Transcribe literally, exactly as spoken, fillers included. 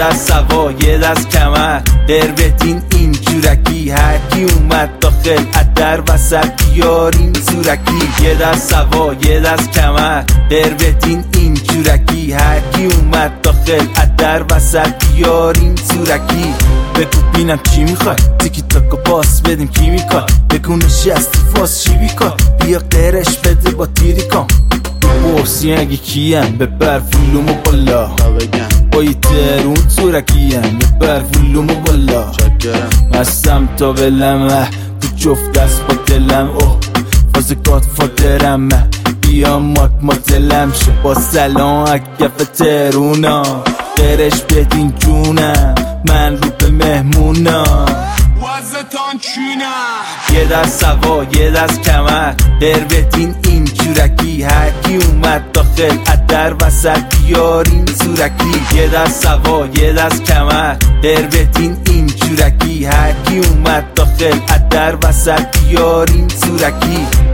دست سوا یه دست کمر قربتین این جورکی، هر کی اومد داخل ادر وسط بیارین زورکی. یه دست سوا یه دست کمر قربتین این جورکی، هر کی اومد داخل ادر وسط بیارین زورکی. بگو بینم چی میخوای، تیکی تاکو باس بدیم کی میکن، بگو نشستی فاس چی بیکن، بیا قرش بده با تیری کن. بورسی اگه کیم ببر فولومو بالا، بایی ترون زورکیم ببر فولومو بالا. مستم تا بلمه تو جفت دست با دلم، اوه فاز گاد فادرمه بیا مات ما دلم شه با سلام اگف ترونا. قرش بدین جونم من رو به مهمونم وزتان چینم. یه دست سوا یه دست کمر قربتین این جورکی، هر کی اومد داخل ادر وسط بیارین زورکی. یه دست سوا یه دست کمر قربتین این جورکی، هر کی اومد داخل ادر وسط بیارین زورکی.